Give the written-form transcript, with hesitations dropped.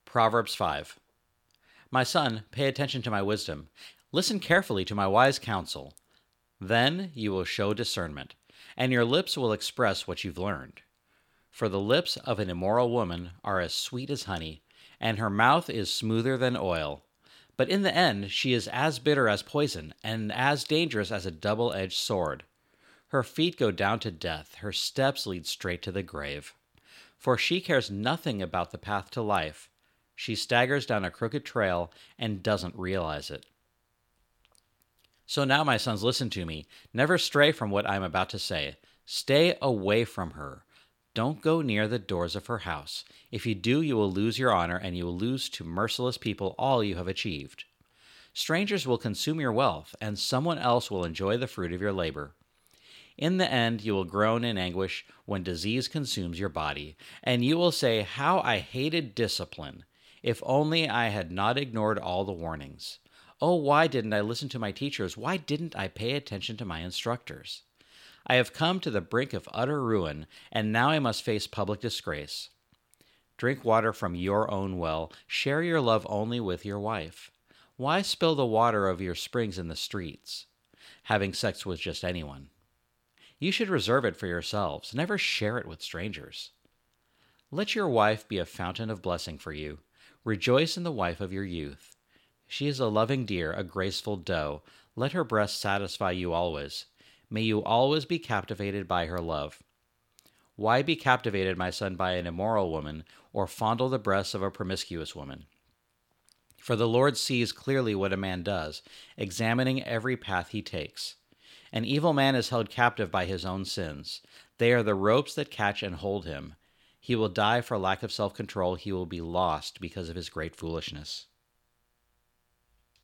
Proverbs 5. My son, pay attention to my wisdom. Listen carefully to my wise counsel. Then you will show discernment, and your lips will express what you've learned. For the lips of an immoral woman are as sweet as honey, and her mouth is smoother than oil. But in the end she is as bitter as poison, and as dangerous as a double-edged sword. Her feet go down to death, her steps lead straight to the grave. For she cares nothing about the path to life. She staggers down a crooked trail and doesn't realize it. So now, my sons, listen to me. Never stray from what I am about to say. Stay away from her. Don't go near the doors of her house. If you do, you will lose your honor, and you will lose to merciless people all you have achieved. Strangers will consume your wealth, and someone else will enjoy the fruit of your labor. In the end, you will groan in anguish when disease consumes your body, and you will say, "How I hated discipline! If only I had not ignored all the warnings. Oh, why didn't I listen to my teachers? Why didn't I pay attention to my instructors? I have come to the brink of utter ruin, and now I must face public disgrace. Drink water from your own well. Share your love only with your wife. Why spill the water of your springs in the streets, having sex with just anyone? You should reserve it for yourselves. Never share it with strangers. Let your wife be a fountain of blessing for you. Rejoice in the wife of your youth. She is a loving deer, a graceful doe. Let her breast satisfy you always. May you always be captivated by her love. Why be captivated, my son, by an immoral woman, or fondle the breasts of a promiscuous woman? For the Lord sees clearly what a man does, examining every path he takes. An evil man is held captive by his own sins. They are the ropes that catch and hold him. He will die for lack of self-control. He will be lost because of his great foolishness.